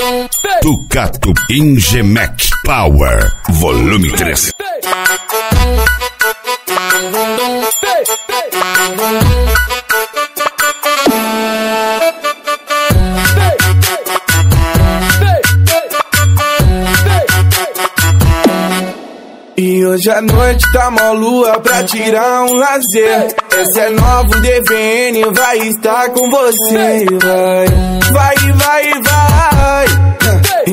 Ducato Ingemec Power Volume 3. E hoje à noite tá mó lua pra tirar um lazer. Esse é novo DVN, vai estar com você. Vai, vai, vai, vai. E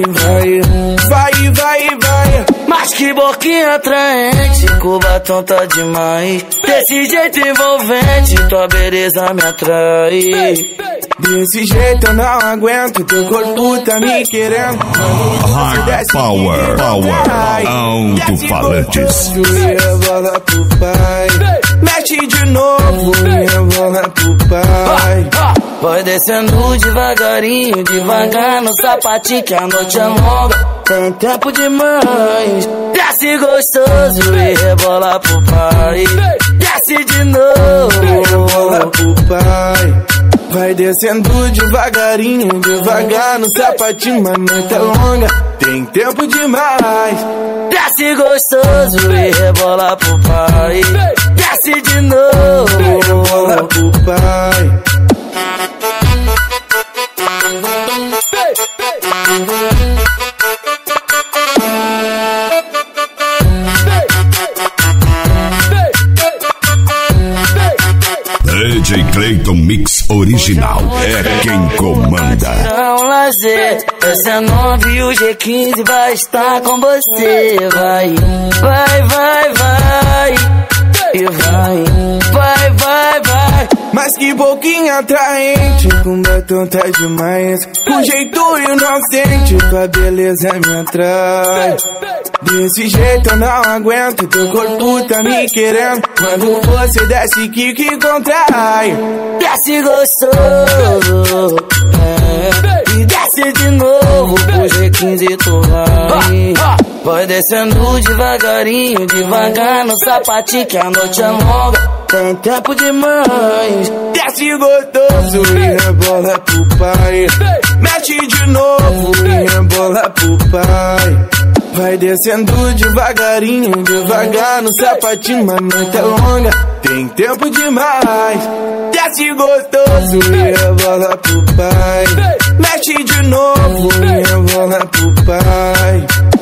vai. Mas que boquinha atraente, com batom tá demais. Desse jeito envolvente, tua beleza me atrai. Desse jeito eu não aguento, teu corpo tá me querendo. Hard Power, alto-falantes. Rebola pro pai, mexe de novo, rebola pro pai. Vai descendo devagarinho, devagar no sapatinho, que a noite é longa, tem tempo demais. Desce gostoso e rebola pro pai. Desce de novo, rebola pro pai. Vai descendo devagarinho, devagar no sapatinho, mas a noite é longa, tem tempo demais. Desce gostoso e rebola pro pai. Desce de novo, rebola pro pai. DJ Clayton Mix Original é quem comanda. É um lazer, esse é novo e o G15 vai estar com você. Vai, vai, vai, vai. E vai, vai, vai, vai. Mas que boquinha atraente, com batom tá demais. Com jeito inocente, tua beleza me atrai. Desse jeito eu não aguento, teu corpo tá me querendo. Quando você desce, que contrai. Desce gostoso, e desce de novo, pro G15 tu vai. Vai descendo devagarinho, devagar no sapatinho, que a noite é longa, tem tempo demais. Desce gostoso e rebola pro pai. Mexe de novo e rebola pro pai. Vai descendo devagarinho, devagar no sapatinho, mas a noite é longa, tem tempo demais. Desce gostoso e rebola pro pai. Mexe de novo e rebola pro pai.